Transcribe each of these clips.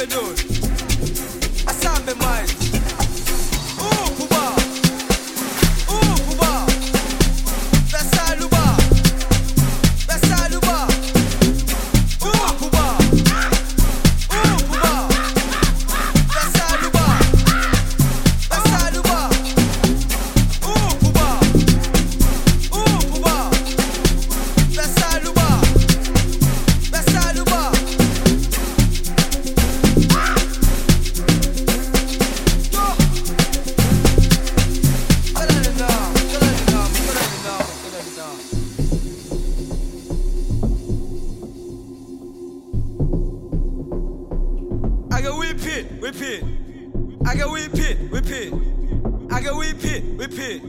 dude. Asambe mind. Kuba. Kuba. Besaluba. Besaluba. Kuba. Kuba. Besaluba. Besaluba. Kuba. Kuba. Besaluba. Besaluba. I go whip it. I go whip it. I go whip it.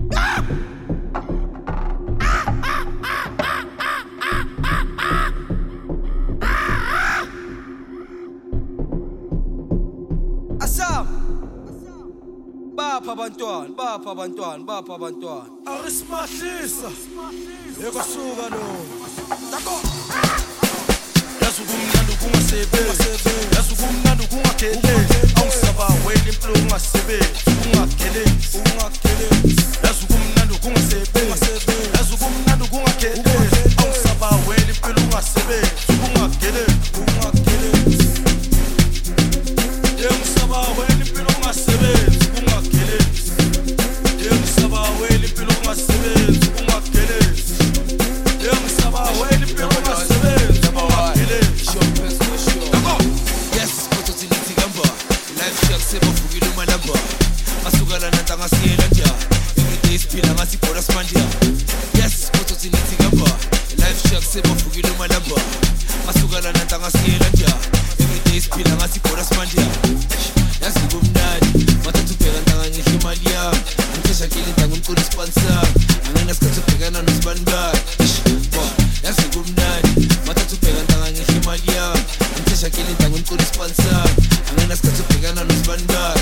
Asam. Bapha bantwana. Arisimahlisa Ekosuka lo Dako Yasukumnandi kungasebenzi Yasukumnandi kungagele Awusaba wena impilo ungasebenzi Ungagelezi Yasukumnandi kungasebenzi Yasukumnandi kungagele Awusaba wena impilo ungasebenzi Ungagelezi Yemsaba wena impilo ungasebenzi Ungagelezi Yemsaba wena impilo ungasebenzi Ungagelezi Yemsaba wena impilo ungasebenzi Ungagelezi Yes, koto zilithi gamba Life shark seba fugile umalamba Masukala nanta ngasiyela nja Everyday siphila ngasibhola simanja Yes, koto zilithi gamba Life shark seba fugile umalamba Masukala nanta ngasiyela nja Everyday siphila ngasibhola simanja Yazi kumnandi Mathathu bheka ntanga ngihle imali yami Angikesha kile ntanga umculi sponsor Angina sikhathi ubhekana nosibani bakhe Yazi kumnandi Mathathu bheka ntanga ngihle imali yami Angikesha kile ntanga umculi sponsor Angina sikhathi ubhekana nosibani bakhe